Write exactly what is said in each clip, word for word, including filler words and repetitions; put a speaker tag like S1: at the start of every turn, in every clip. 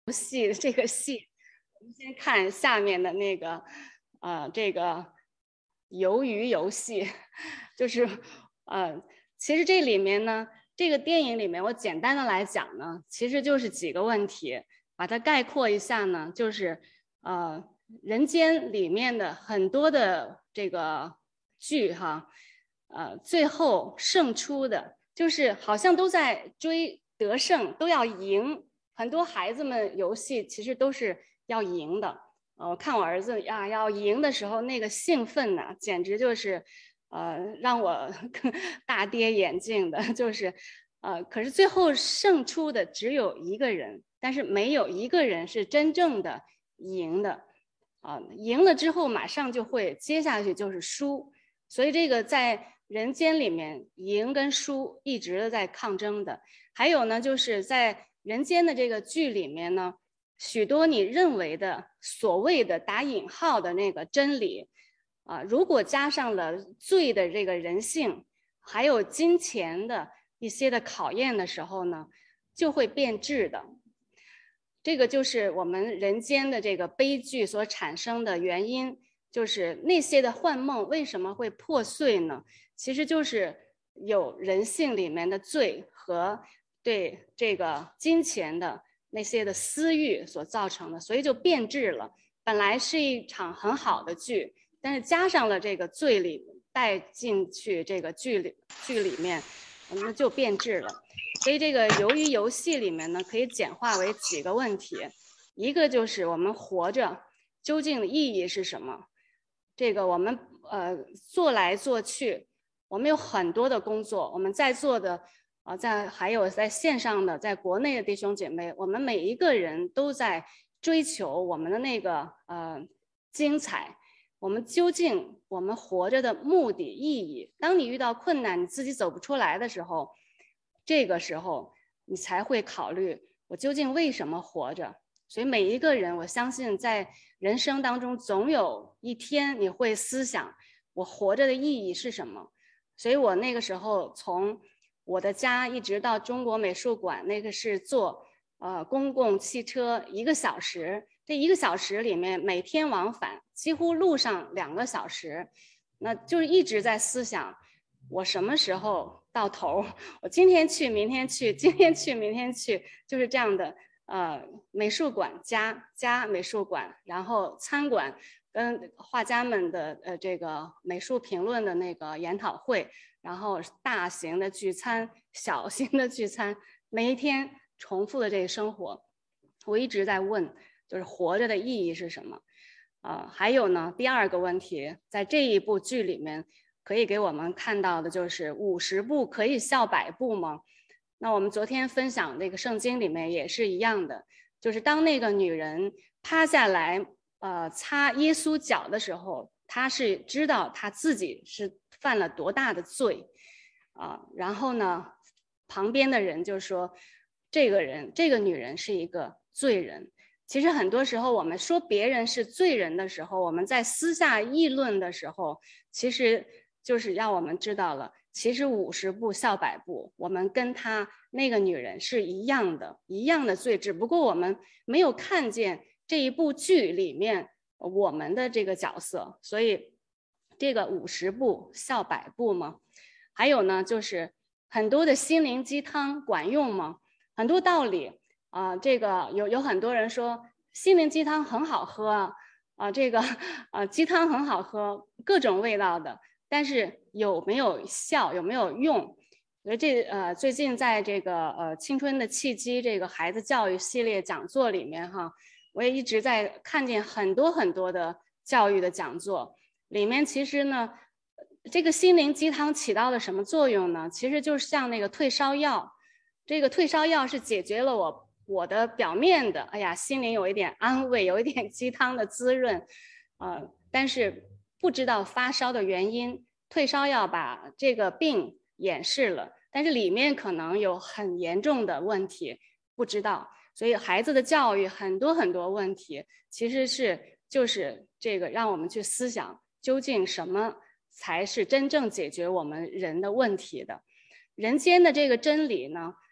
S1: 戏这个戏，我们先看下面的那个，呃，这个鱿鱼游戏，就是呃，其实这里面呢，这个电影里面我简单的来讲呢，其实就是几个问题，把它概括一下呢，就是呃，人间里面的很多的这个剧哈，呃，最后胜出的，就是好像都在追得胜，都要赢。很多孩子们游戏其实都是要赢的。呃，我看我儿子呀要赢的时候，那个兴奋呐、简直就是，呃，让我大跌眼镜的。就是，呃，可是最后胜出的只有一个人，但是没有一个人是真正的赢的。啊、赢了之后马上就会接下去就是输，所以这个在人间里面，赢跟输一直在抗争的。还有呢，就是在人间的这个剧里面呢，许多你认为的所谓的打引号的那个真理，啊，如果加上了罪的这个人性，还有金钱的一些的考验的时候呢，就会变质的。这个就是我们人间的这个悲剧所产生的原因，就是那些的幻梦为什么会破碎呢？其实就是有人性里面的罪和对这个金钱的那些的私欲所造成的，所以就变质了。本来是一场很好的剧，但是加上了这个罪里带进去这个剧里剧里面，那就变质了。所以这个鱿鱼游戏里面呢，可以简化为几个问题，一个就是我们活着究竟的意义是什么？这个我们呃做来做去，我们有很多的工作，我们在座的啊、呃，在还有在线上的，在国内的弟兄姐妹，我们每一个人都在追求我们的那个呃精彩。我们究竟我们活着的目的意义？当你遇到困难，你自己走不出来的时候，这个时候你才会考虑我究竟为什么活着。所以每一个人，我相信在人生当中总有一天你会思想我活着的意义是什么。所以我那个时候从我的家一直到中国美术馆，那个是坐呃公共汽车一个小时，这一个小时里面每天往返几乎路上两个小时，那就是一直在思想我什么时候到头，我今天去明天去，今天去明天去，就是这样的。呃，美术馆加加美术馆，然后餐馆跟画家们的呃这个美术评论的那个研讨会，然后大型的聚餐、小型的聚餐，每一天重复的这个生活，我一直在问，就是活着的意义是什么？呃，还有呢，第二个问题，在这一部剧里面可以给我们看到的就是五十步可以笑百步吗？那我们昨天分享那个圣经里面也是一样的，就是当那个女人趴下来，呃，擦耶稣脚的时候，她是知道她自己是犯了多大的罪，啊、呃，然后呢，旁边的人就说，这个人，这个女人是一个罪人。其实很多时候，我们说别人是罪人的时候，我们在私下议论的时候，其实就是让我们知道了。其实五十步笑百步，我们跟她那个女人是一样的，一样的罪，只不过我们没有看见这一部剧里面我们的这个角色，所以这个五十步笑百步吗？还有呢，就是很多的心灵鸡汤管用吗？很多道理啊、呃，这个有有很多人说心灵鸡汤很好喝啊、呃，这个啊、呃、鸡汤很好喝，各种味道的。但是有没有效，有没有用？所以这呃，最近在这个呃青春的契机这个孩子教育系列讲座里面哈，我也一直在看见很多很多的教育的讲座，里面其实呢，这个心灵鸡汤起到了什么作用呢？其实就是像那个退烧药，这个退烧药是解决了我我的表面的，哎呀，心灵有一点安慰，有一点鸡汤的滋润，呃，但是不知道发烧的原因，退烧药把这个病掩饰了，但是里面可能有很严重的问题，不知道。所以孩子的教育很多很多问题，其实是就是这个让我们去思想，究竟什么才是真正解决我们人的问题的。人间的这个真理呢，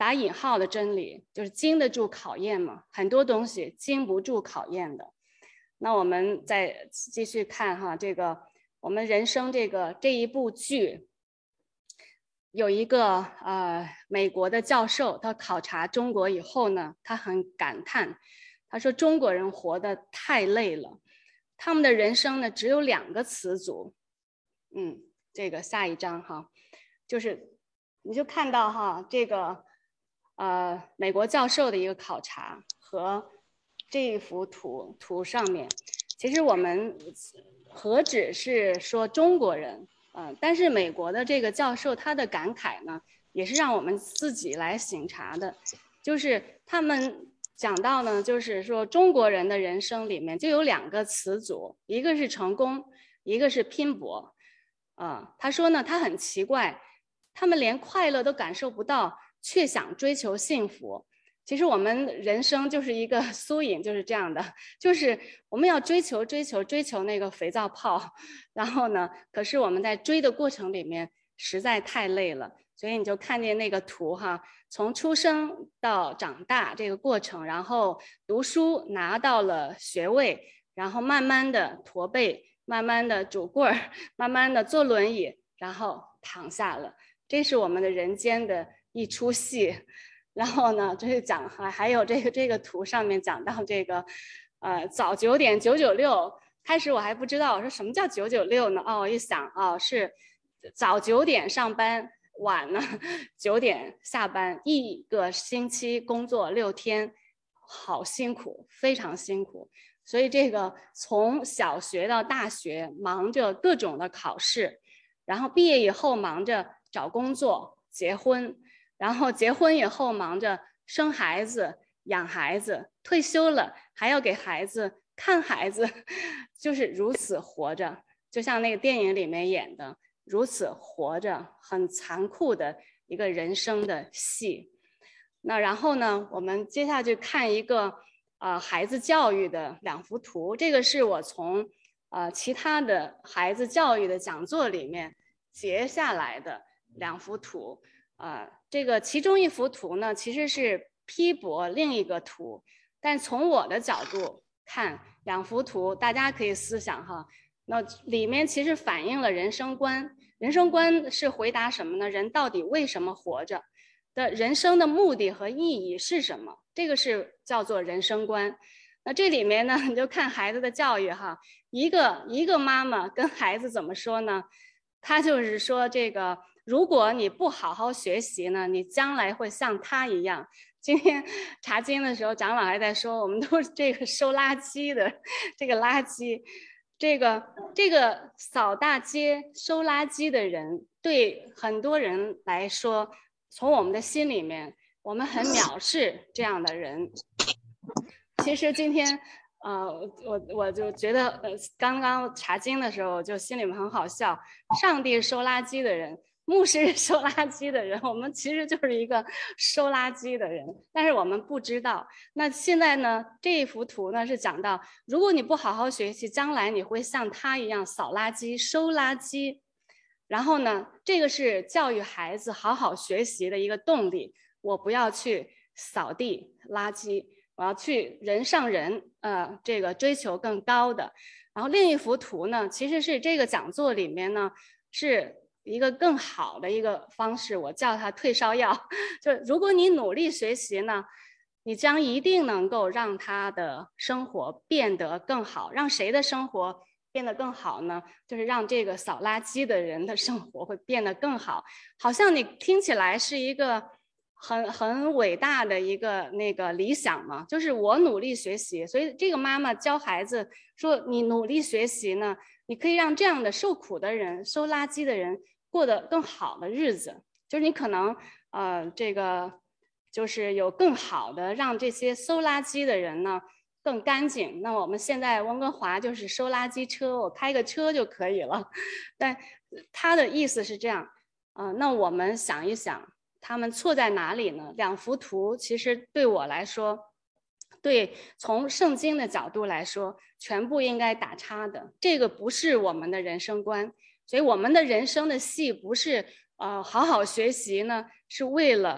S1: 打引号的真理，就是经得住考验嘛，很多东西经不住考验的。那我们再继续看哈，这个我们人生这个这一部剧，有一个呃美国的教授，他考察中国以后呢，他很感叹，他说中国人活得太累了，他们的人生呢只有两个词组，嗯，这个下一章哈，就是你就看到哈这个。呃，美国教授的一个考察和这一幅图图上面，其实我们何止是说中国人，呃，但是美国的这个教授他的感慨呢，也是让我们自己来省察的，就是他们讲到呢，就是说中国人的人生里面就有两个词组，一个是成功，一个是拼搏，啊、呃，他说呢，他很奇怪，他们连快乐都感受不到。却想追求幸福，其实我们人生就是一个缩影，就是这样的，就是我们要追求追求追求那个肥皂泡，然后呢，可是我们在追的过程里面实在太累了，所以你就看见那个图哈，从出生到长大这个过程，然后读书拿到了学位，然后慢慢的驼背，慢慢的拄棍儿，慢慢的坐轮椅，然后躺下了，这是我们的人间的一出戏。然后呢，这是讲还还有这个这个图上面讲到这个，呃，早九点九九六，开始我还不知道，我说什么叫九九六呢？哦，我一想哦，是早九点上班，晚呢九点下班，一个星期工作六天，好辛苦，非常辛苦。所以这个从小学到大学，忙着各种的考试，然后毕业以后忙着找工作、结婚。然后结婚以后忙着生孩子、养孩子，退休了还要给孩子看孩子，就是如此活着，就像那个电影里面演的，如此活着，很残酷的一个人生的戏。那然后呢，我们接下去看一个呃孩子教育的两幅图，这个是我从呃其他的孩子教育的讲座里面截下来的两幅图。呃，这个其中一幅图呢，其实是批驳另一个图，但从我的角度看，两幅图大家可以思想哈，那里面其实反映了人生观。人生观是回答什么呢？人到底为什么活着？的人生的目的和意义是什么？这个是叫做人生观。那这里面呢，你就看孩子的教育哈，一个一个妈妈跟孩子怎么说呢？她就是说这个。如果你不好好学习呢，你将来会像他一样。今天查经的时候，长老还在说，我们都是这个收垃圾的，这个垃圾，这个这个扫大街、收垃圾的人，对很多人来说，从我们的心里面，我们很藐视这样的人。其实今天。呃，我我就觉得，呃，刚刚查经的时候，我就心里面很好笑。上帝收垃圾的人，牧师收垃圾的人，我们其实就是一个收垃圾的人，但是我们不知道。那现在呢，这一幅图呢是讲到，如果你不好好学习，将来你会像他一样扫垃圾、收垃圾。然后呢，这个是教育孩子好好学习的一个动力。我不要去扫地、垃圾。我要去人上人，呃，这个追求更高的。然后另一幅图呢，其实是这个讲座里面呢是一个更好的一个方式，我叫它退烧药。就如果你努力学习呢，你将一定能够让他的生活变得更好。让谁的生活变得更好呢？就是让这个扫垃圾的人的生活会变得更好。好像你听起来是一个。很很伟大的一个那个理想嘛，就是我努力学习，所以这个妈妈教孩子说，你努力学习呢，你可以让这样的受苦的人、收垃圾的人过得更好的日子。就是你可能呃这个就是有更好的让这些收垃圾的人呢更干净。那我们现在温哥华就是收垃圾车，我开个车就可以了。但他的意思是这样，呃，那我们想一想。他们错在哪里呢？两幅图其实对我来说，对从圣经的角度来说，全部应该打叉的。这个不是我们的人生观，所以我们的人生的戏不是呃好好学习呢，是为了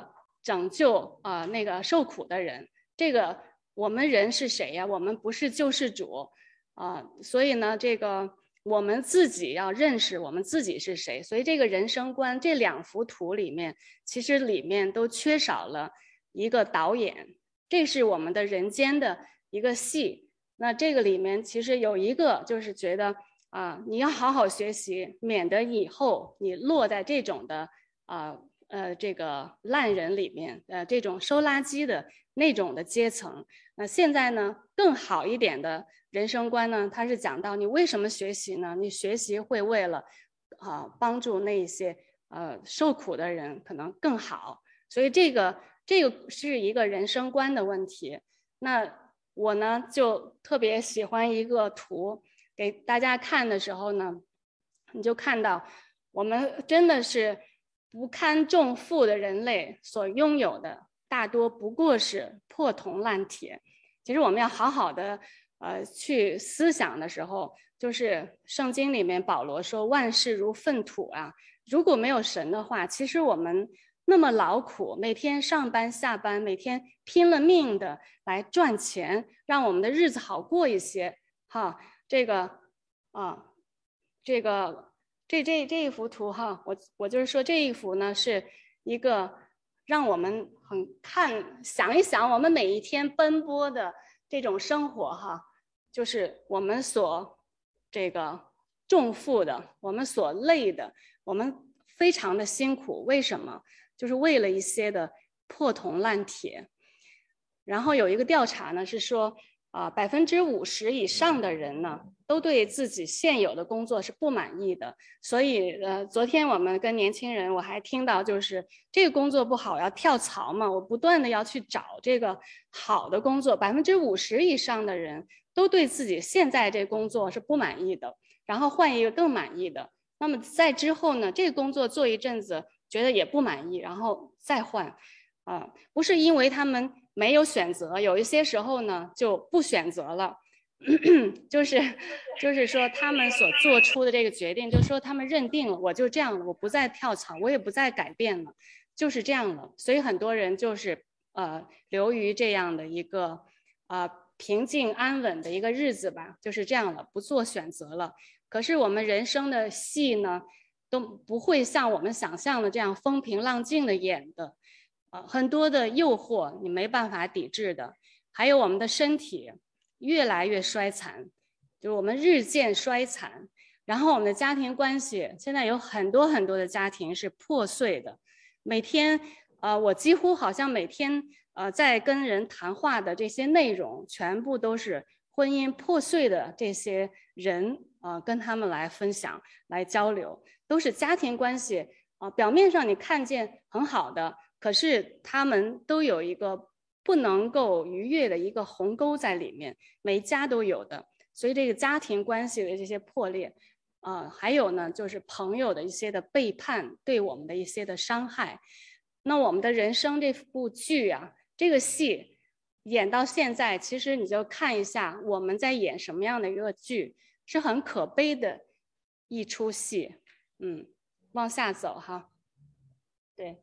S1: 拯救啊、呃、那个受苦的人。这个我们人是谁呀？我们不是救世主啊、呃，所以呢，这个我们自己要认识我们自己是谁。所以这个人生观这两幅图里面，其实里面都缺少了一个导演，这是我们的人间的一个戏。那这个里面其实有一个就是觉得啊、呃，你要好好学习，免得以后你落在这种的啊。呃呃，这个烂人里面，呃，这种收垃圾的那种的阶层，那、呃、现在呢，更好一点的人生观呢，它是讲到你为什么学习呢？你学习会为了啊、呃、帮助那些呃受苦的人可能更好，所以这个这个是一个人生观的问题。那我呢就特别喜欢一个图给大家看的时候呢，你就看到我们真的是。不堪重负的人类所拥有的大多不过是破铜烂铁。其实我们要好好的呃去思想的时候，就是圣经里面保罗说万事如粪土啊，如果没有神的话，其实我们那么劳苦，每天上班下班，每天拼了命的来赚钱，让我们的日子好过一些哈。这个啊，这个。这这这一幅图哈，我我就是说这一幅呢是一个让我们很看想一想我们每一天奔波的这种生活哈，就是我们所这个重负的，我们所累的，我们非常的辛苦。为什么？就是为了一些的破铜烂铁。然后有一个调查呢是说。啊，百分之五十以上的人呢，都对自己现有的工作是不满意的。所以，呃，昨天我们跟年轻人，我还听到就是这个工作不好，要跳槽嘛，我不断的要去找这个好的工作。百分之五十以上的人都对自己现在这工作是不满意的，然后换一个更满意的。那么在之后呢，这个工作做一阵子，觉得也不满意，然后再换。啊、呃，不是因为他们没有选择，有一些时候呢就不选择了，就是就是说他们所做出的这个决定，就是说他们认定了我就这样了，我不再跳槽，我也不再改变了，就是这样了。所以很多人就是呃流于这样的一个呃平静安稳的一个日子吧，就是这样了，不做选择了。可是我们人生的戏呢，都不会像我们想象的这样风平浪静的演的。呃，很多的诱惑你没办法抵制的，还有我们的身体越来越衰残，就是我们日渐衰残。然后我们的家庭关系，现在有很多很多的家庭是破碎的。每天，呃，我几乎好像每天呃在跟人谈话的这些内容，全部都是婚姻破碎的这些人呃跟他们来分享、来交流，都是家庭关系啊、呃。表面上你看见很好的。可是他们都有一个不能够逾越的一个鸿沟在里面，每家都有的。所以这个家庭关系的这些破裂，啊、呃，还有呢，就是朋友的一些的背叛，对我们的一些的伤害。那我们的人生这部剧啊，这个戏演到现在，其实你就看一下我们在演什么样的一个剧，是很可悲的一出戏。嗯，往下走哈，对。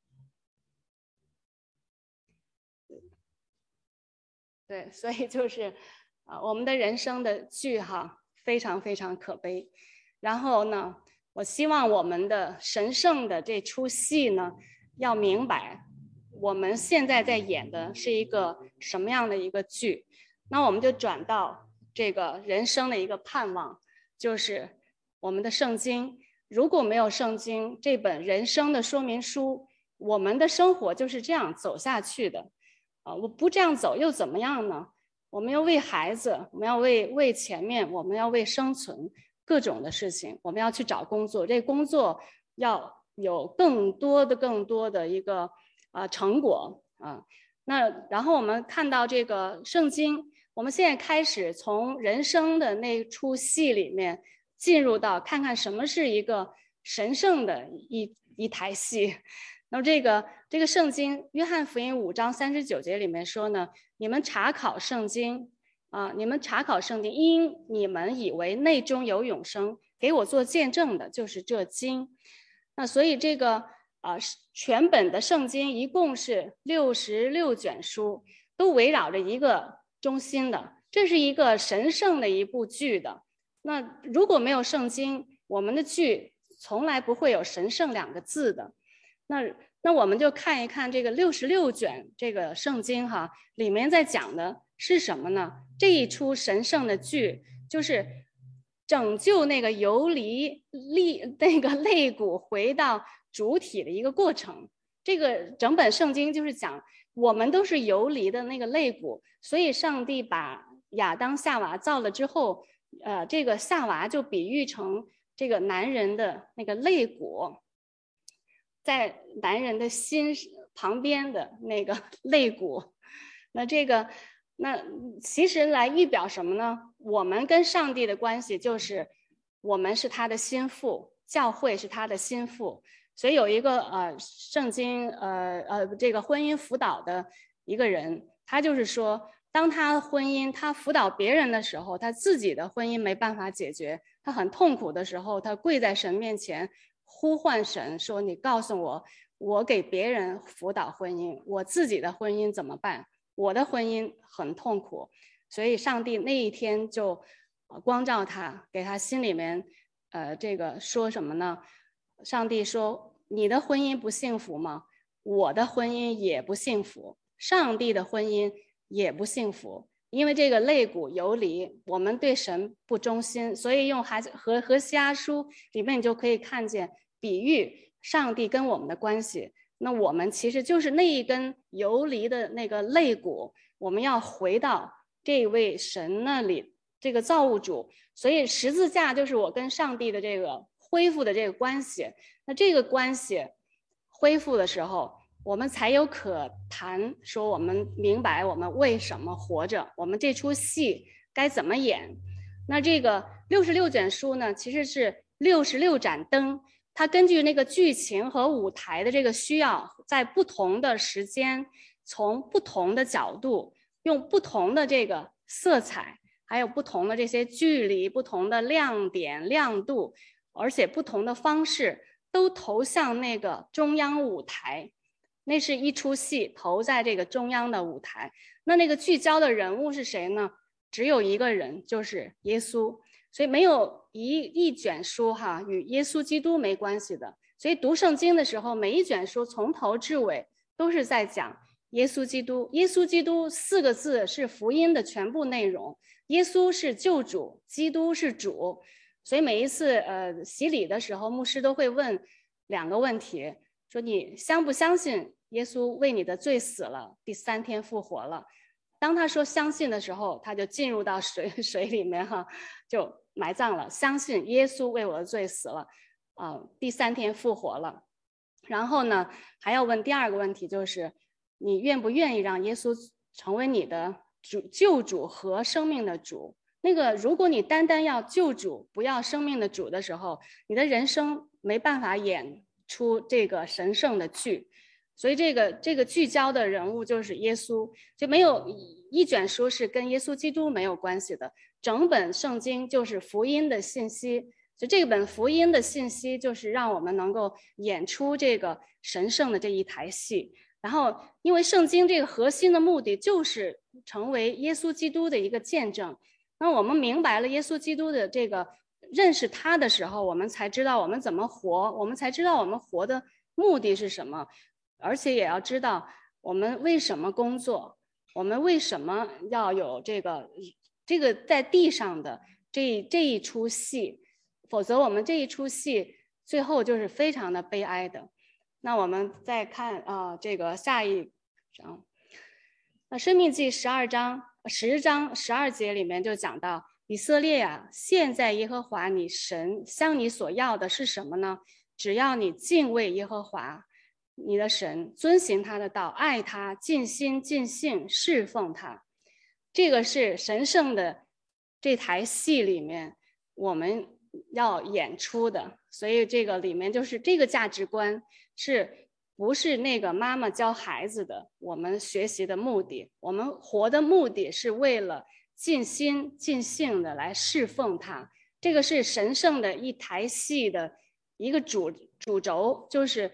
S1: 对，所以就是啊、呃，我们的人生的剧哈，非常非常可悲。然后呢，我希望我们的神圣的这出戏呢，要明白我们现在在演的是一个什么样的一个剧。那我们就转到这个人生的一个盼望，就是我们的圣经。如果没有圣经这本人生的说明书，我们的生活就是这样走下去的。啊，我不这样走又怎么样呢？我们要为孩子，我们要为为前面，我们要为生存各种的事情，我们要去找工作，这工作要有更多的、更多的一个啊、呃、成果啊。那然后我们看到这个圣经，我们现在开始从人生的那出戏里面进入到看看什么是一个神圣的一一台戏。那么这个这个圣经约翰福音五章三十九节里面说呢，你们查考圣经啊，你们查考圣经，因你们以为内中有永生，给我做见证的就是这经。那所以这个啊、呃，全本的圣经一共是六十六卷书，都围绕着一个中心的，这是一个神圣的一部剧的。那如果没有圣经，我们的剧从来不会有神圣两个字的。那那我们就看一看这个六十六卷这个圣经哈，里面在讲的是什么呢？这一出神圣的剧就是拯救那个游离力那个肋骨回到主体的一个过程。这个整本圣经就是讲我们都是游离的那个肋骨，所以上帝把亚当夏娃造了之后，呃，这个夏娃就比喻成这个男人的那个肋骨，在男人的心旁边的那个肋骨。那这个那其实来预表什么呢？我们跟上帝的关系就是我们是他的心腹，教会是他的心腹。所以有一个呃圣经呃呃这个婚姻辅导的一个人，他就是说，当他婚姻他辅导别人的时候，他自己的婚姻没办法解决，他很痛苦的时候，他跪在神面前呼唤神说，你告诉我，我给别人辅导婚姻，我自己的婚姻怎么办？我的婚姻很痛苦。所以上帝那一天就光照他，给他心里面呃这个说什么呢？上帝说，你的婚姻不幸福吗？我的婚姻也不幸福，上帝的婚姻也不幸福。因为这个肋骨游离，我们对神不忠心，所以用和和西阿书里面你就可以看见比喻上帝跟我们的关系。那我们其实就是那一根游离的那个肋骨，我们要回到这位神那里，这个造物主。所以十字架就是我跟上帝的这个恢复的这个关系。那这个关系恢复的时候，我们才有可谈，说我们明白我们为什么活着，我们这出戏该怎么演。那这个六十六卷书呢，其实是六十六盏灯，它根据那个剧情和舞台的这个需要，在不同的时间，从不同的角度，用不同的这个色彩，还有不同的这些距离、不同的亮点、亮度，而且不同的方式，都投向那个中央舞台。那是一出戏投在这个中央的舞台。那那个聚焦的人物是谁呢？只有一个人，就是耶稣。所以没有一一卷书哈与耶稣基督没关系的。所以读圣经的时候，每一卷书从头至尾都是在讲耶稣基督。耶稣基督四个字是福音的全部内容。耶稣是救主，基督是主。所以每一次呃洗礼的时候，牧师都会问两个问题，说你相不相信耶稣为你的罪死了，第三天复活了？当他说相信的时候，他就进入到水水里面哈，就埋葬了。相信耶稣为我的罪死了，啊、呃，第三天复活了。然后呢，还要问第二个问题，就是你愿不愿意让耶稣成为你的主、救主和生命的主？那个，如果你单单要救主，不要生命的主的时候，你的人生没办法演出这个神圣的剧。所以这个这个聚焦的人物就是耶稣，就没有一卷书是跟耶稣基督没有关系的。整本圣经就是福音的信息，就这本福音的信息就是让我们能够演出这个神圣的这一台戏。然后因为圣经这个核心的目的就是成为耶稣基督的一个见证。那我们明白了耶稣基督的这个认识他的时候，我们才知道我们怎么活，我们才知道我们活的目的是什么，而且也要知道我们为什么工作，我们为什么要有这个这个在地上的这这一出戏，否则我们这一出戏最后就是非常的悲哀的。那我们再看啊、呃，这个下一章，那《申命记》十二章十章十二节里面就讲到，以色列啊，现在耶和华你神向你所要的是什么呢？只要你敬畏耶和华你的神，遵行他的道，爱他，尽心尽性侍奉他。这个是神圣的这台戏里面我们要演出的。所以这个里面就是这个价值观是不是那个妈妈教孩子的我们学习的目的，我们活的目的是为了尽心尽性的来侍奉他。这个是神圣的一台戏的一个主主轴，就是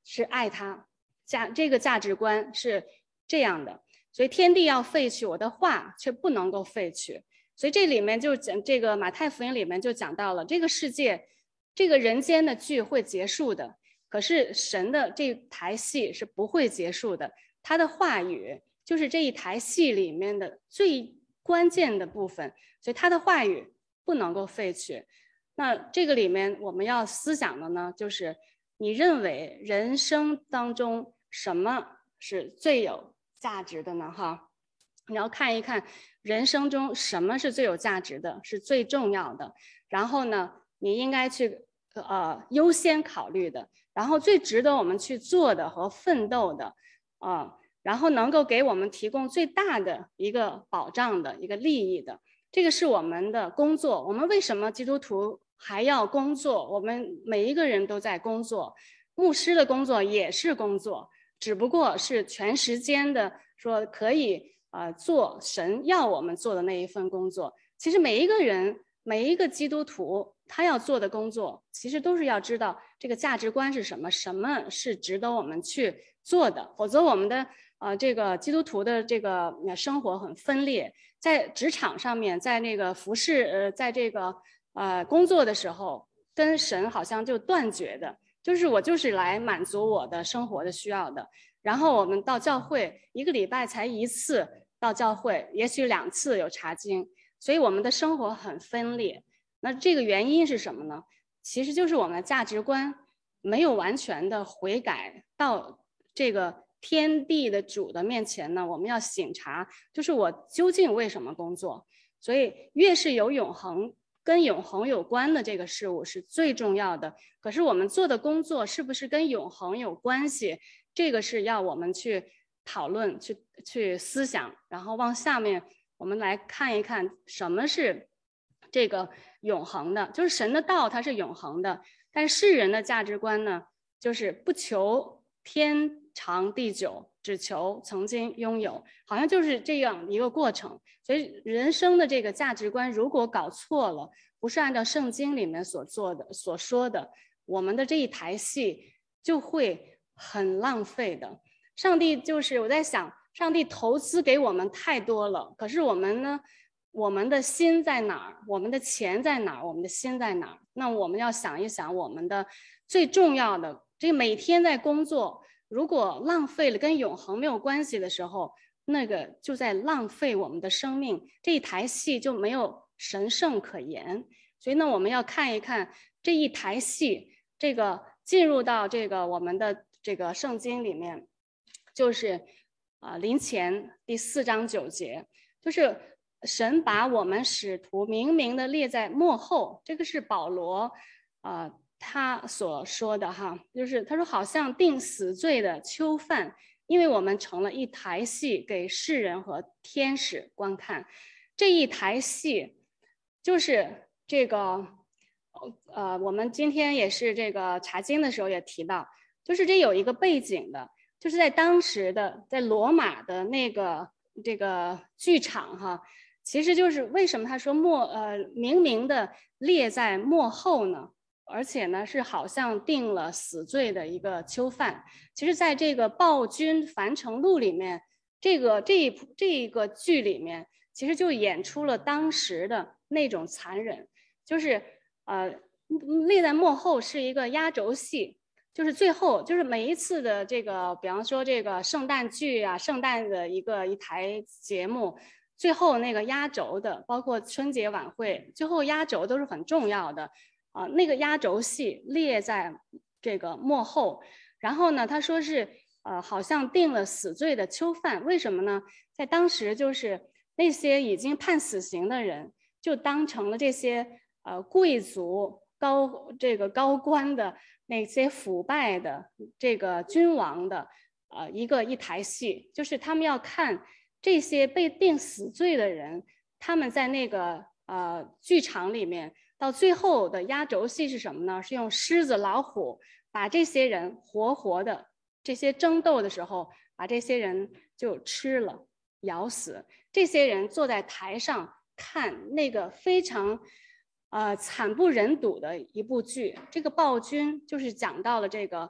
S1: 是爱他，价这个价值观是这样的。所以天地要废去，我的话却不能够废去。所以这里面就讲这个马太福音里面就讲到了，这个世界这个人间的剧会结束的，可是神的这台戏是不会结束的，他的话语就是这一台戏里面的最关键的部分，所以他的话语不能够废去。那这个里面我们要思想的呢，就是你认为人生当中什么是最有价值的呢？哈，你要看一看人生中什么是最有价值的，是最重要的，然后呢你应该去呃优先考虑的，然后最值得我们去做的和奋斗的啊、呃，然后能够给我们提供最大的一个保障的一个利益的，这个是我们的工作。我们为什么基督徒还要工作？我们每一个人都在工作，牧师的工作也是工作，只不过是全时间的说可以呃做神要我们做的那一份工作。其实每一个人每一个基督徒他要做的工作，其实都是要知道这个价值观是什么，什么是值得我们去做的，否则我们的呃这个基督徒的这个生活很分裂，在职场上面，在那个服饰呃在这个呃工作的时候，跟神好像就断绝的，就是我就是来满足我的生活的需要的。然后我们到教会一个礼拜才一次到教会，也许两次有查经，所以我们的生活很分裂。那这个原因是什么呢？其实就是我们的价值观没有完全的悔改到这个天地的主的面前呢，我们要省察，就是我究竟为什么工作。所以越是有永恒跟永恒有关的这个事物是最重要的，可是我们做的工作是不是跟永恒有关系，这个是要我们去讨论去去思想。然后往下面我们来看一看什么是这个永恒的，就是神的道它是永恒的，但世人的价值观呢，就是不求天长地久，只求曾经拥有，好像就是这样一个过程。所以人生的这个价值观如果搞错了，不是按照圣经里面所做的所说的，我们的这一台戏就会很浪费的。上帝就是我在想，上帝投资给我们太多了，可是我们呢，我们的心在哪儿？我们的钱在哪儿？我们的心在哪儿？那我们要想一想，我们的最重要的，这个每天在工作，如果浪费了跟永恒没有关系的时候，那个就在浪费我们的生命，这一台戏就没有神圣可言。所以呢，我们要看一看这一台戏，这个进入到这个我们的这个圣经里面，就是啊、呃、临前第四章九节，就是神把我们使徒明明的列在末后，这个是保罗啊、呃、他所说的哈，就是他说好像定死罪的囚犯，因为我们成了一台戏给世人和天使观看。这一台戏就是这个呃我们今天也是这个查经的时候也提到，就是这有一个背景的，就是在当时的在罗马的那个这个剧场哈，其实就是为什么他说末呃明明的列在末后呢？而且呢是好像定了死罪的一个囚犯。其实在这个暴君樊城录里面，这个这一这个剧里面其实就演出了当时的那种残忍，就是呃列在末后是一个压轴戏，就是最后就是每一次的这个比方说这个圣诞剧啊，圣诞的一个一台节目，最后那个压轴的，包括春节晚会最后压轴都是很重要的啊、呃，那个压轴戏列在这个末后。然后呢他说是呃好像定了死罪的囚犯，为什么呢？在当时就是那些已经判死刑的人就当成了这些呃贵族高这个高官的那些腐败的这个君王的呃一个一台戏，就是他们要看这些被定死罪的人，他们在那个呃剧场里面到最后的压轴戏是什么呢？是用狮子老虎把这些人活活的这些争斗的时候把这些人就吃了咬死，这些人坐在台上看那个非常呃惨不忍睹的一部剧。这个暴君就是讲到了这个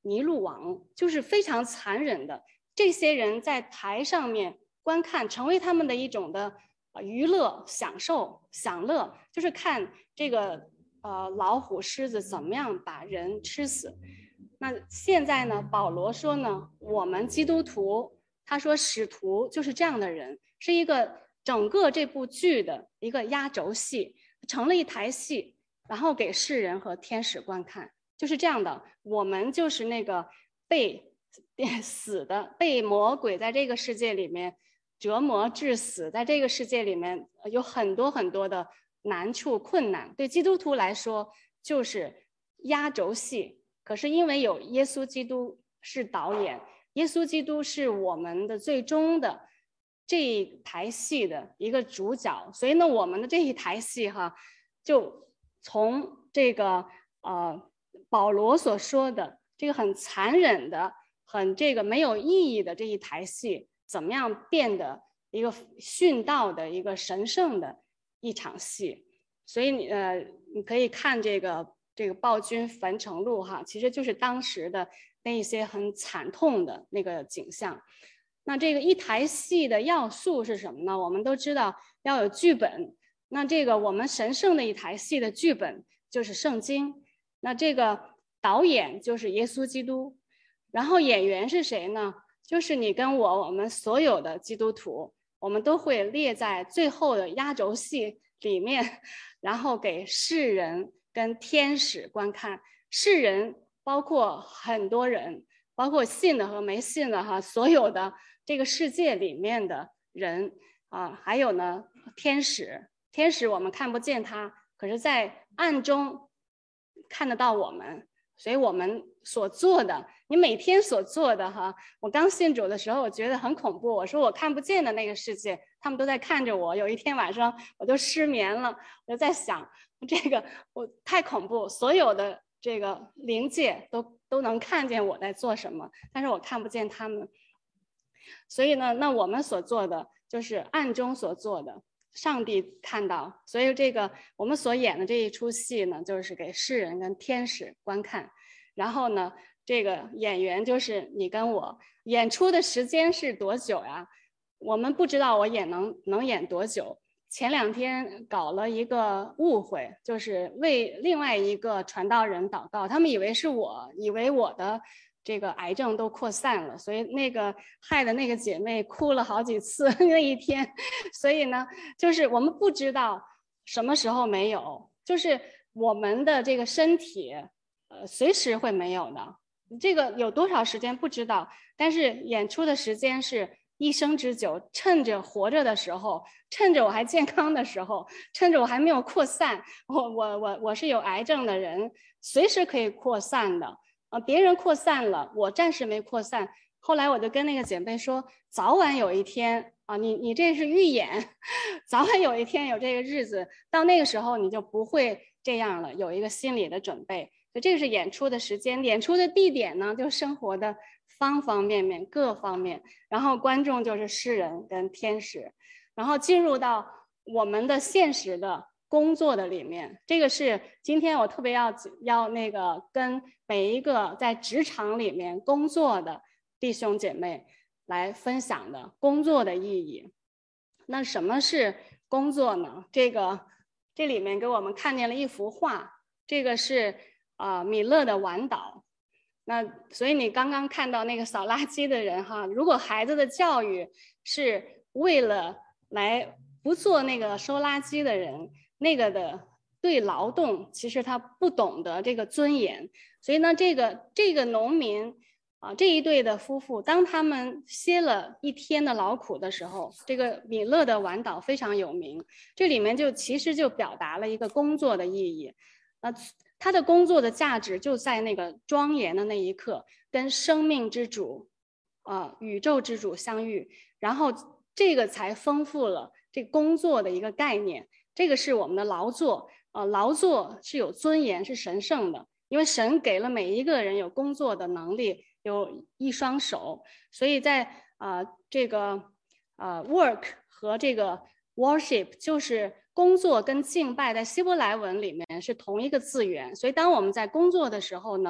S1: 尼禄王，就是非常残忍的。这些人在台上面观看，成为他们的一种的娱乐、享受、享乐，就是看这个呃老虎、狮子怎么样把人吃死。那现在呢，保罗说呢，我们基督徒，他说使徒就是这样的人，是一个整个这部剧的一个压轴戏，成了一台戏，然后给世人和天使观看，就是这样的。我们就是那个被死的，被魔鬼在这个世界里面折磨致死，在这个世界里面有很多很多的难处困难，对基督徒来说就是压轴戏。可是因为有耶稣基督是导演，耶稣基督是我们的最终的这一台戏的一个主角，所以呢，我们的这一台戏哈，就从这个呃保罗所说的这个很残忍的、很这个没有意义的这一台戏，怎么样变得一个殉道的一个神圣的一场戏。所以你呃，你可以看这个这个暴君焚城录哈，其实就是当时的那一些很惨痛的那个景象。那这个一台戏的要素是什么呢？我们都知道要有剧本，那这个我们神圣的一台戏的剧本就是圣经，那这个导演就是耶稣基督，然后演员是谁呢？就是你跟我，我们所有的基督徒，我们都会列在最后的压轴戏里面，然后给世人跟天使观看。世人包括很多人，包括信的和没信的哈，所有的这个世界里面的人啊，还有呢天使。天使我们看不见他，可是在暗中看得到我们，所以我们所做的，你每天所做的哈，我刚信主的时候我觉得很恐怖，我说我看不见的那个世界他们都在看着我。有一天晚上我就失眠了，我就在想这个我太恐怖，所有的这个灵界都都能看见我在做什么，但是我看不见他们。所以呢，那我们所做的就是暗中所做的，上帝看到。所以这个我们所演的这一出戏呢，就是给世人跟天使观看。然后呢，这个演员就是你跟我，演出的时间是多久呀？我们不知道我演能能演多久。前两天搞了一个误会，就是为另外一个传道人祷告，他们以为是我，以为我的这个癌症都扩散了，所以那个害的那个姐妹哭了好几次那一天。所以呢，就是我们不知道什么时候没有，就是我们的这个身体呃随时会没有的，这个有多少时间不知道，但是演出的时间是一生之久，趁着活着的时候，趁着我还健康的时候，趁着我还没有扩散，我我我我是有癌症的人，随时可以扩散的。呃，别人扩散了，我暂时没扩散。后来我就跟那个姐妹说，早晚有一天啊，你你这是预演，早晚有一天有这个日子，到那个时候你就不会这样了，有一个心理的准备。所以这个是演出的时间，演出的地点呢，就生活的方方面面各方面，然后观众就是世人跟天使，然后进入到我们的现实的工作的里面。这个是今天我特别要要那个跟每一个在职场里面工作的弟兄姐妹来分享的工作的意义。那什么是工作呢？这个这里面给我们看见了一幅画，这个是啊、呃、米勒的晚岛。那所以你刚刚看到那个扫垃圾的人哈，如果孩子的教育是为了来不做那个收垃圾的人，那个的对劳动其实他不懂得这个尊严。所以呢，这个这个农民啊，这一对的夫妇，当他们歇了一天的劳苦的时候，这个米勒的晚岛非常有名，这里面就其实就表达了一个工作的意义。那他的工作的价值就在那个庄严的那一刻，跟生命之主啊、呃、宇宙之主相遇，然后这个才丰富了这工作的一个概念。这个是我们的劳作啊、呃，劳作是有尊严，是神圣的，因为神给了每一个人有工作的能力，有一双手，所以在啊、呃、这个啊、呃、work 和这个 worship 就是工作跟敬拜，在希伯来文里面是同一个字源。所以当我们在工作的时候呢，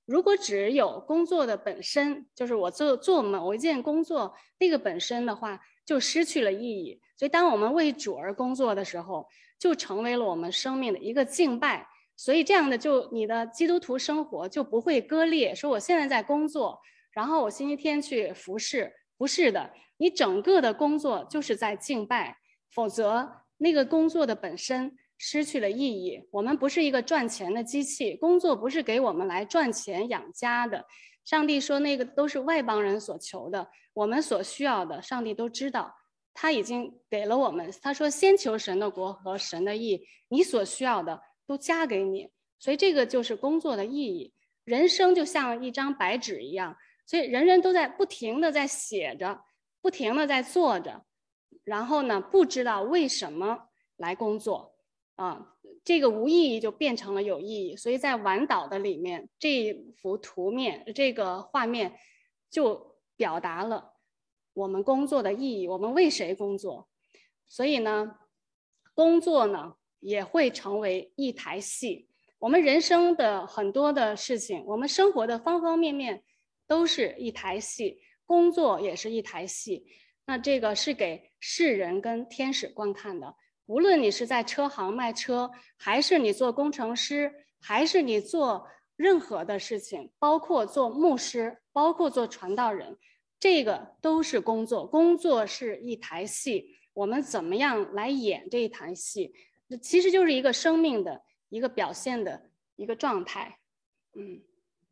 S1: 如果只有工作的本身，就是我做做某一件工作那个本身的话，就失去了意义。所以当我们为主而工作的时候，就成为了我们生命的一个敬拜。所以这样的就你的基督徒生活就不会割裂，说我现在在工作，然后我星期天去服侍，不是的，你整个的工作就是在敬拜，否则那个工作的本身失去了意义。我们不是一个赚钱的机器，工作不是给我们来赚钱养家的。上帝说那个都是外邦人所求的，我们所需要的上帝都知道，他已经给了我们。他说先求神的国和神的义，你所需要的都加给你。所以这个就是工作的意义。人生就像一张白纸一样，所以人人都在不停的在写着，不停的在做着，然后呢不知道为什么来工作啊，这个无意义就变成了有意义。所以在晚岛的里面，这幅图面这个画面就表达了我们工作的意义，我们为谁工作。所以呢工作呢也会成为一台戏。我们人生的很多的事情，我们生活的方方面面都是一台戏，工作也是一台戏。那这个是给世人跟天使观看的。无论你是在车行卖车，还是你做工程师，还是你做任何的事情，包括做牧师，包括做传道人，这个都是工作。工作是一台戏，我们怎么样来演这一台戏，其实就是一个生命的一个表现的一个状态。嗯，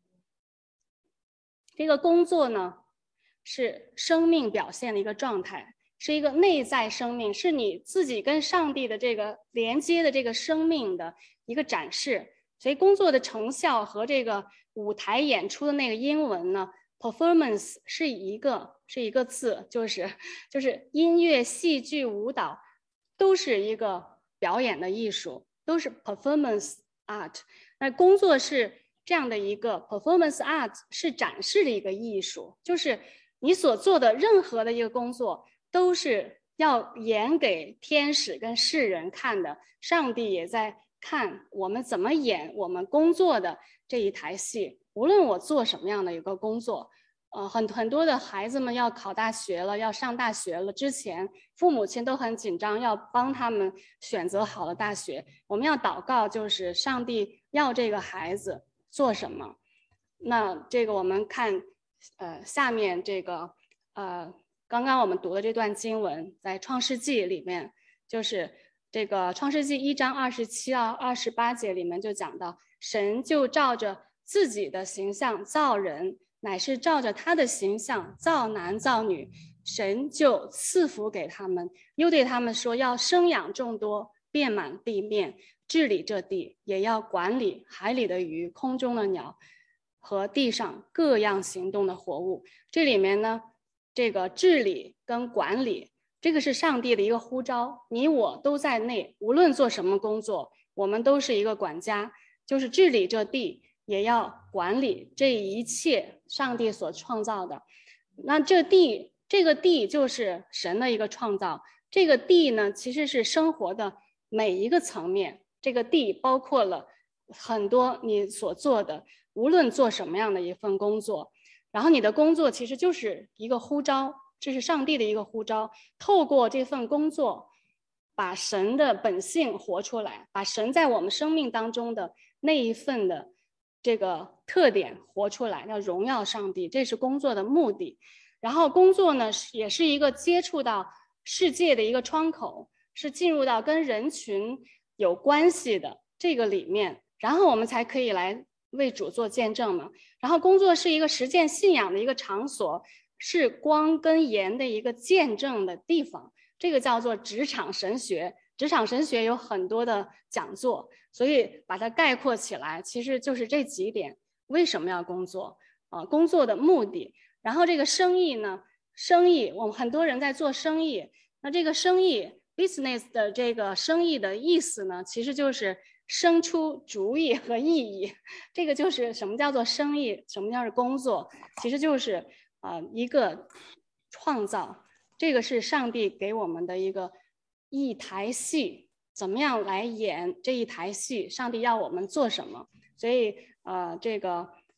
S1: 这个工作呢是生命表现的一个状态，是一个内在生命，是你自己跟上帝的这个连接的这个生命的一个展示。所以工作的成效和这个舞台演出的那个英文呢 performance 是一个是一个字，就是就是音乐、戏剧、舞蹈都是一个表演的艺术，都是 performance art。 那工作是这样的一个 performance art， 是展示的一个艺术，就是你所做的任何的一个工作都是要演给天使跟世人看的。上帝也在看我们怎么演我们工作的这一台戏。无论我做什么样的一个工作，呃，很很多的孩子们要考大学了，要上大学了，之前父母亲都很紧张，要帮他们选择好了大学。我们要祷告，就是上帝要这个孩子做什么。那这个我们看呃下面这个呃刚刚我们读的这段经文，在创世纪里面，就是这个创世纪一章二十七到二十八节里面就讲到，神就照着自己的形象造人，乃是照着他的形象造男造女。神就赐福给他们，又对他们说，要生养众多，遍满地面，治理这地，也要管理海里的鱼，空中的鸟和地上各样行动的活物。这里面呢，这个治理跟管理，这个是上帝的一个呼召，你我都在内，无论做什么工作，我们都是一个管家，就是治理这地，也要管理这一切上帝所创造的。那这地，这个地就是神的一个创造。这个地呢，其实是生活的每一个层面，这个地包括了很多你所做的，无论做什么样的一份工作，然后你的工作其实就是一个呼召，这是上帝的一个呼召，透过这份工作把神的本性活出来，把神在我们生命当中的那一份的这个特点活出来，要荣耀上帝，这是工作的目的。然后工作呢也是一个接触到世界的一个窗口，是进入到跟人群有关系的这个里面，然后我们才可以来为主做见证嘛。然后工作是一个实践信仰的一个场所，是光跟盐的一个见证的地方，这个叫做职场神学。职场神学有很多的讲座，所以把它概括起来其实就是这几点。为什么要工作啊？工作的目的。然后这个生意呢，生意我们很多人在做生意，那这个生意 business 的这个生意的意思呢，其实就是生出主意和意义。这个就是什么叫做生意，什么叫做工作，其实就是呃一个创造。这个是上帝给我们的一个一台戏，怎么样来演这一台戏，上帝要我们做什么。所以呃这个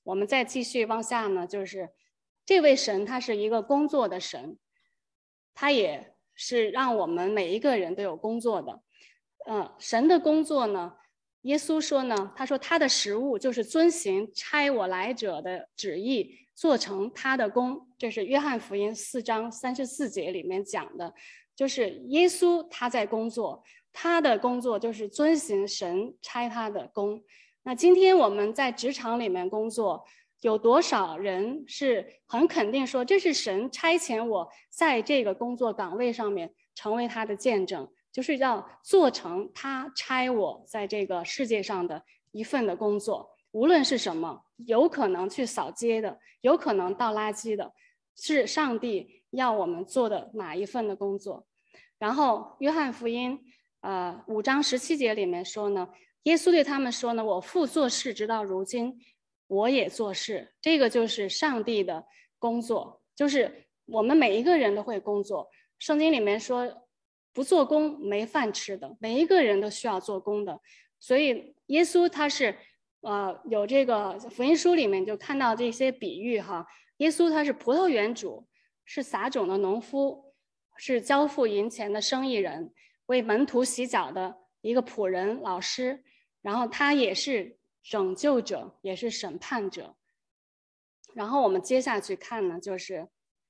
S1: 我们再继续往下呢，就是这位神他是一个工作的神，他也是让我们每一个人都有工作的。呃，神的工作呢，耶稣说呢，他说他的食物就是遵行差我来者的旨意，做成他的工。这是约翰福音四章三十四节里面讲的，就是耶稣他在工作，他的工作就是遵行神差他的工。那今天我们在职场里面工作，有多少人是很肯定说这是神差遣我在这个工作岗位上面成为他的见证，就是要做成他差我在这个世界上的一份的工作，无论是什么，有可能去扫街的，有可能倒垃圾的，是上帝要我们做的哪一份的工作。然后约翰福音呃五章十七节里面说呢，耶稣对他们说呢，我父做事直到如今，我也做事。这个就是上帝的工作，就是我们每一个人都会工作。圣经里面说不做工没饭吃的，每一个人都需要做工的。所以耶稣他是呃有这个福音书里面就看到这些比喻哈，耶稣他是葡萄园主，是撒种的农夫，是交付银钱的生意人，为门徒洗脚的一个仆人老师，然后他也是拯救者，也是审判者。然后我们接下去看呢，就是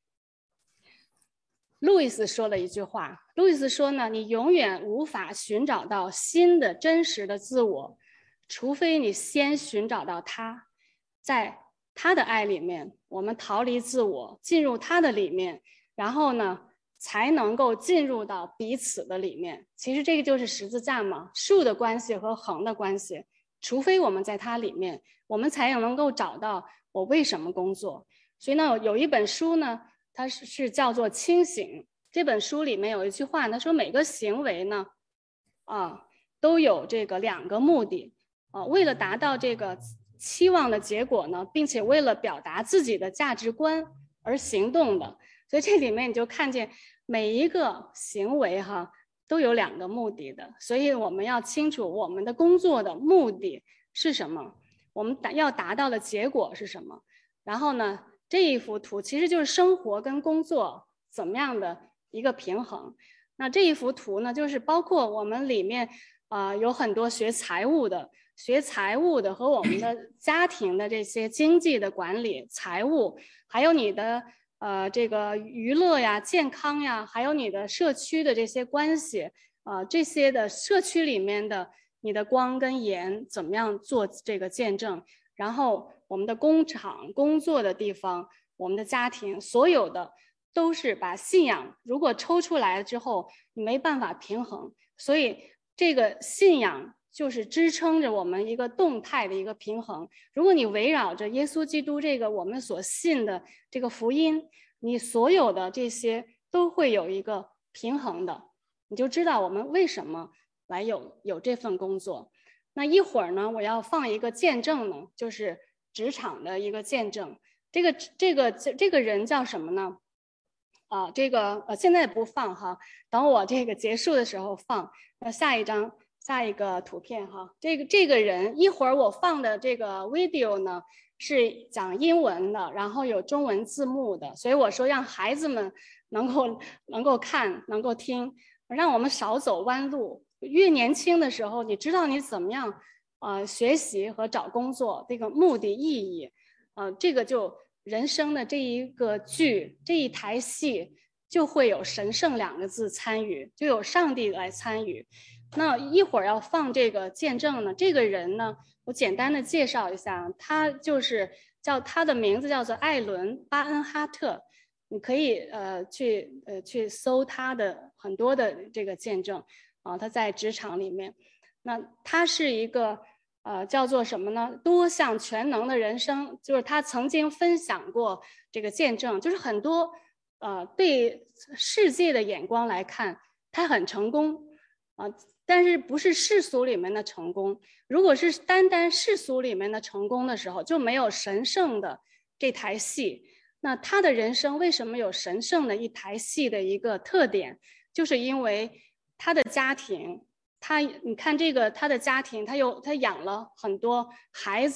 S1: 路易斯说了一句话，路易斯说呢，你永远无法寻找到新的真实的自我，除非你先寻找到他，在他的爱里面，我们逃离自我，进入他的里面，然后呢才能够进入到彼此的里面。其实这个就是十字架嘛，竖的关系和横的关系，除非我们在它里面，我们才能够找到我为什么工作。所以呢，有一本书呢，它是是叫做清醒。这本书里面有一句话，他说每个行为呢啊都有这个两个目的啊，为了达到这个期望的结果呢，并且为了表达自己的价值观而行动的。所以这里面你就看见每一个行为哈都有两个目的的，所以我们要清楚我们的工作的目的是什么，我们要达到的结果是什么。然后呢，这一幅图其实就是生活跟工作怎么样的一个平衡。那这一幅图呢，就是包括我们里面啊、呃、有很多学财务的，学财务的和我们的家庭的这些经济的管理、财务，还有你的呃这个娱乐呀、健康呀，还有你的社区的这些关系，呃这些的社区里面的你的光跟盐怎么样做这个见证，然后我们的工厂工作的地方，我们的家庭，所有的都是把信仰如果抽出来之后你没办法平衡，所以这个信仰就是支撑着我们一个动态的一个平衡。如果你围绕着耶稣基督这个我们所信的这个福音，你所有的这些都会有一个平衡的，你就知道我们为什么来有有这份工作。那一会儿呢，我要放一个见证呢，就是职场的一个见证。这个这个这个人叫什么呢？啊，这个呃现在不放哈，等我这个结束的时候放。那下一张。下一个图片哈，这个这个人一会儿我放的这个 video 呢是讲英文的，然后有中文字幕的，所以我说让孩子们能够能够看，能够听，让我们少走弯路。越年轻的时候，你知道你怎么样呃学习和找工作这个目的意义，呃这个就人生的这一个剧这一台戏就会有神圣两个字参与，就有上帝来参与。那一会儿要放这个见证呢，这个人呢，我简单的介绍一下，他就是叫他的名字叫做艾伦·巴恩哈特，你可以呃去呃去搜他的很多的这个见证啊，他在职场里面，那他是一个呃叫做什么呢？多项全能的人生，就是他曾经分享过这个见证，就是很多呃对世界的眼光来看，他很成功啊。但是不是世俗里面的成功，如果是单单世俗里面的成功的时候，就没有神圣的这台戏。那他的人生为什么有神圣的一台戏的一个特点，就是因为他的家庭，他你看这个他的家庭，他有他养了很多孩子，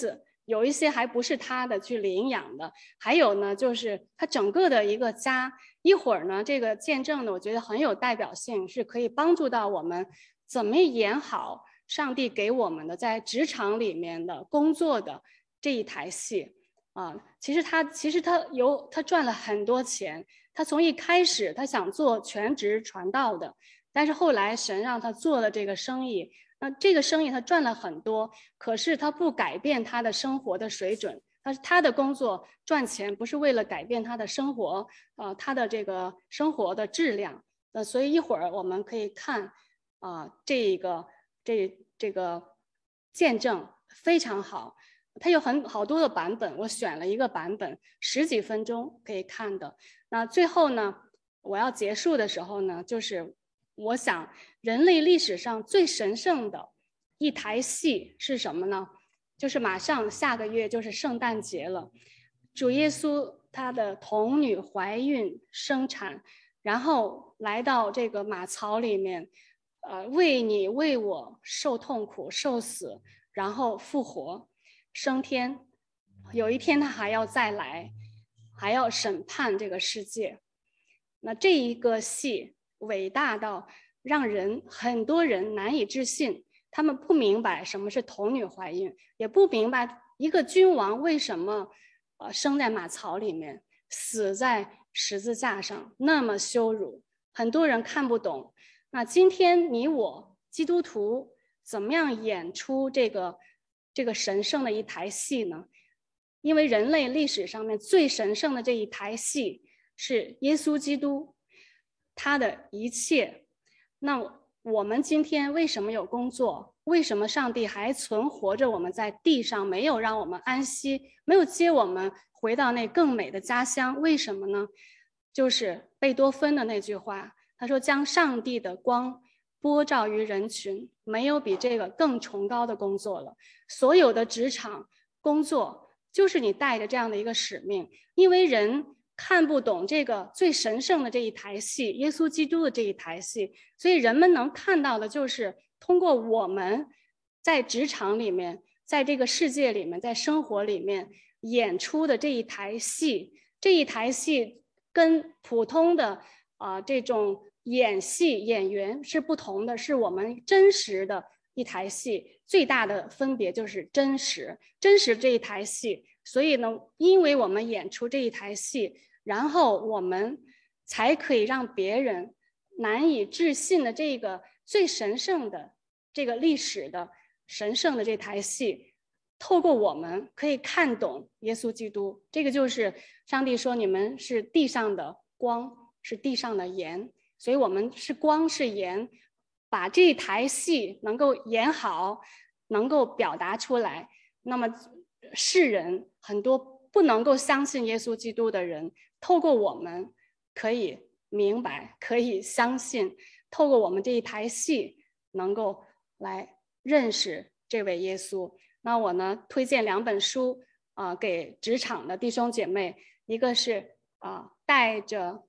S1: 有一些还不是他的去领养的，还有呢就是他整个的一个家。一会儿呢这个见证呢我觉得很有代表性，是可以帮助到我们怎么演好上帝给我们的在职场里面的工作的这一台戏啊。其实他其实他有他赚了很多钱，他从一开始他想做全职传道的，但是后来神让他做了这个生意，那这个生意他赚了很多，可是他不改变他的生活的水准。他他的工作赚钱不是为了改变他的生活，呃，他的这个生活的质量。呃，所以一会儿我们可以看啊、呃，这个这这个见证非常好，它有很好多的版本，我选了一个版本，十几分钟可以看的。那最后呢，我要结束的时候呢，就是我想人类历史上最神圣的一台戏是什么呢？就是马上下个月就是圣诞节了，主耶稣他的童女怀孕生产，然后来到这个马槽里面，呃，为你为我受痛苦受死，然后复活升天，有一天他还要再来，还要审判这个世界。那这一个戏伟大到让人很多人难以置信，他们不明白什么是童女怀孕，也不明白一个君王为什么呃生在马槽里面，死在十字架上，那么羞辱，很多人看不懂。那今天你我基督徒怎么样演出这个这个神圣的一台戏呢？因为人类历史上面最神圣的这一台戏是耶稣基督，他的一切。那我们今天为什么有工作？为什么上帝还存活着我们在地上，没有让我们安息，没有接我们回到那更美的家乡？为什么呢？就是贝多芬的那句话，他说将上帝的光播照于人群，没有比这个更崇高的工作了。所有的职场工作就是你带着这样的一个使命，因为人看不懂这个最神圣的这一台戏，耶稣基督的这一台戏，所以人们能看到的就是通过我们在职场里面，在这个世界里面，在生活里面演出的这一台戏。这一台戏跟普通的啊、呃、这种演戏演员是不同的，是我们真实的一台戏。最大的分别就是真实，真实这一台戏。所以呢，因为我们演出这一台戏，然后我们才可以让别人难以置信的这个最神圣的这个历史的神圣的这台戏，透过我们可以看懂耶稣基督。这个就是上帝说你们是地上的光，是地上的盐，所以我们是光是盐，把这一台戏能够演好，能够表达出来，那么世人很多不能够相信耶稣基督的人，透过我们可以明白，可以相信，透过我们这一台戏能够来认识这位耶稣。那我呢推荐两本书啊、呃，给职场的弟兄姐妹，一个是啊、呃、带着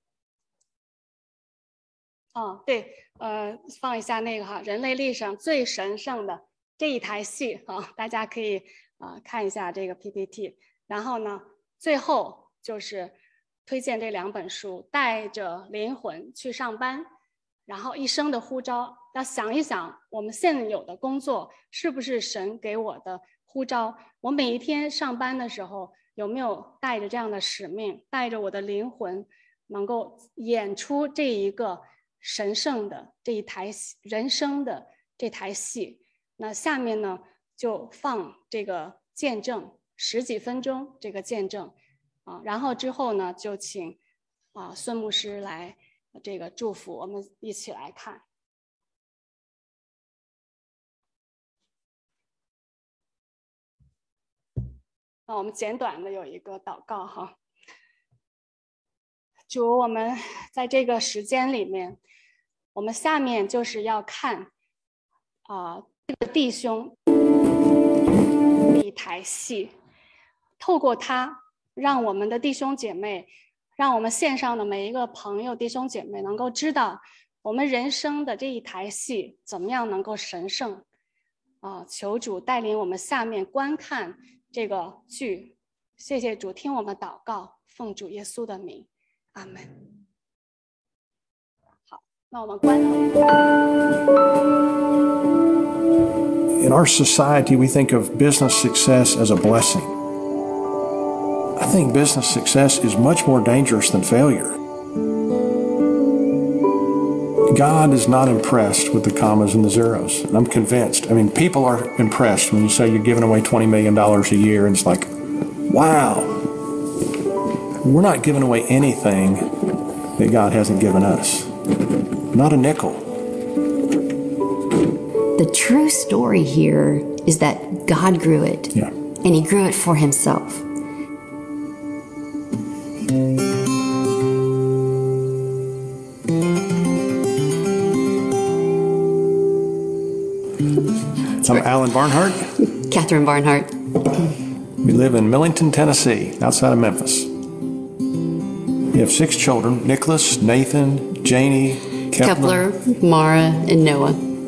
S1: 哦对呃放一下那个哈，人类历史上最神圣的这一台戏啊，大家可以啊、呃、看一下这个 P P T。然后呢，最后就是推荐这两本书，带着灵魂去上班，然后一生的呼召，要想一想我们现有的工作是不是神给我的呼召，我每一天上班的时候有没有带着这样的使命，带着我的灵魂能够演出这一个神圣的这一台人生的这台戏。那下面呢就放这个见证十几分钟，这个见证啊，然后之后呢就请啊孙牧师来这个祝福，我们一起来看。那我们简短的有一个祷告哈。主，我们在这个时间里面，我们下面就是要看啊、呃、这个弟兄一台戏，透过他让我们的弟兄姐妹，让我们线上的每一个朋友弟兄姐妹能够知道我们人生的这一台戏怎么样能够神圣啊、呃！求主带领我们下面观看这个剧。谢谢主，听我们祷告，奉主耶稣的名，阿门。好，那我们关了。
S2: In our society, we think of business success as a blessing. I think business success is much more dangerous than failure. God is not impressed with the commas and the zeros. And I'm convinced. I mean, people are impressed when you say you're giving away twenty million dollars a year, and it's like, wow. We're not giving away anything that God hasn't given us. Not a nickel.
S3: The true story here is that God grew it.
S2: Yeah.
S3: And he grew it for himself.
S2: I'm Alan Barnhart.
S3: Catherine Barnhart.
S2: We live in Millington, Tennessee, outside of Memphis. We have six children: Nicholas, Nathan, Janie, Kepler,
S3: Kepler, Mara, and Noah.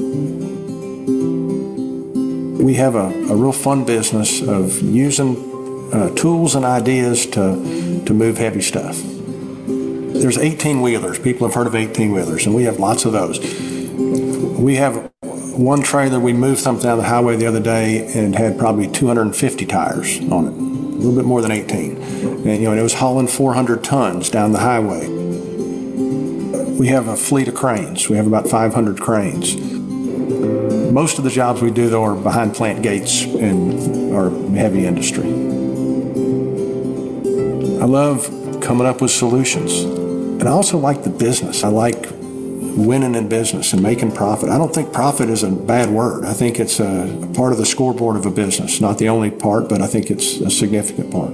S2: We have a, a real fun business of using uh, tools and ideas to, to move heavy stuff. There's eighteen-wheelers. People have heard of eighteen-wheelers, and we have lots of those. We have one trailer. We moved something down the highway the other day, and it had probably two hundred fifty tires on it, a little bit more than eighteen. And, you know, and it was hauling four hundred tons down the highway. We have a fleet of cranes. We have about five hundred cranes. Most of the jobs we do, though, are behind plant gates and are heavy industry. I love coming up with solutions. And I also like the business. I like winning in business and making profit. I don't think profit is a bad word. I think it's a part of the scoreboard of a business. Not the only part, but I think it's a significant part.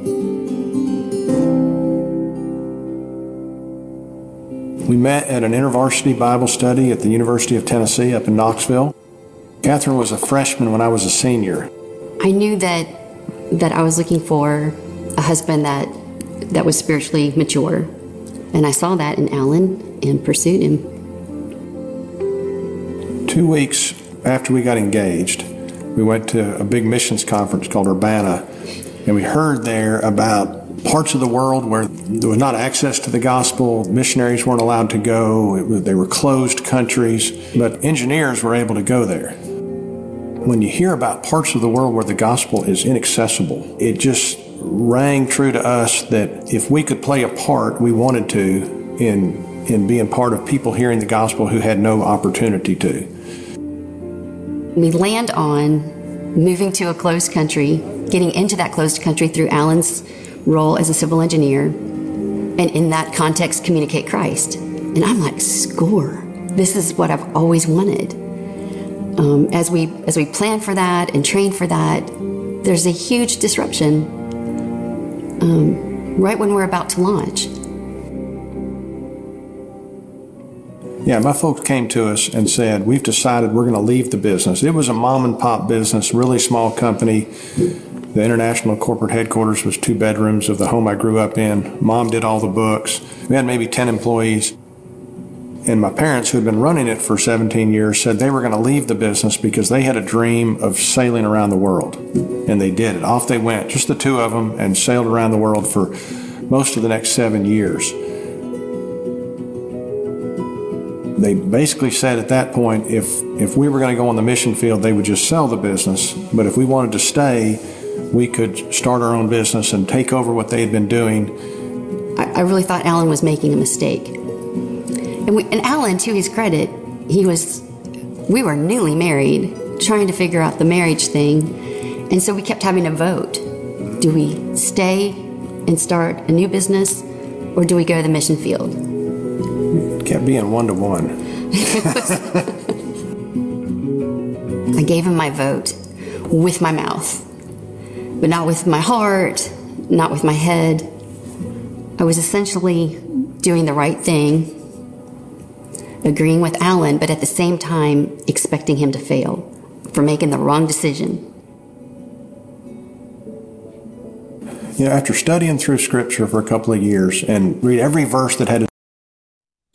S2: We met at an InterVarsity Bible study at the University of Tennessee up in Knoxville. Catherine was a freshman when I was a senior.
S3: I knew that that I was looking for a husband that that was spiritually mature. And I saw that in Alan and pursued him.
S2: Two weeks after we got engaged, we went to a big missions conference called Urbana, and we heard there about parts of the world where there was not access to the gospel, missionaries weren't allowed to go, they were closed countries, but engineers were able to go there. When you hear about parts of the world where the gospel is inaccessible, it just rang true to us that if we could play a part, we wanted to, in, in being part of people hearing the gospel who had no opportunity to.
S3: We land on moving to a closed country, getting into that closed country through Alan's role as a civil engineer, and in that context communicate Christ. And I'm like, score. This is what I've always wanted. Um, as we as we plan for that and train for that, there's a huge disruption um, right when we're about to launch.
S2: Yeah, my folks came to us and said, we've decided we're going to leave the business. It was a mom and pop business, really small company. The international corporate headquarters was two bedrooms of the home I grew up in. Mom did all the books. We had maybe ten employees. And my parents, who had been running it for seventeen years, said they were going to leave the business because they had a dream of sailing around the world. And they did it. Off they went, just the two of them, and sailed around the world for most of the next seven years. They basically said at that point, if, if we were going to go on the mission field, they would just sell the business. But if we wanted to stay, we could start our own business and take over what they had been doing.
S3: I, I really thought Alan was making a mistake. And, we, and Alan, to his credit, he was, we were newly married, trying to figure out the marriage thing. And so we kept having to vote. Do we stay and start a new business, or do we go to the mission field?
S2: It kept being one to one.
S3: I gave him my vote with my mouth, but not with my heart, not with my head. I was essentially doing the right thing, agreeing with Alan, but at the same time expecting him to fail for making the wrong decision.
S2: You know, after studying through Scripture for a couple of years and read every verse that had to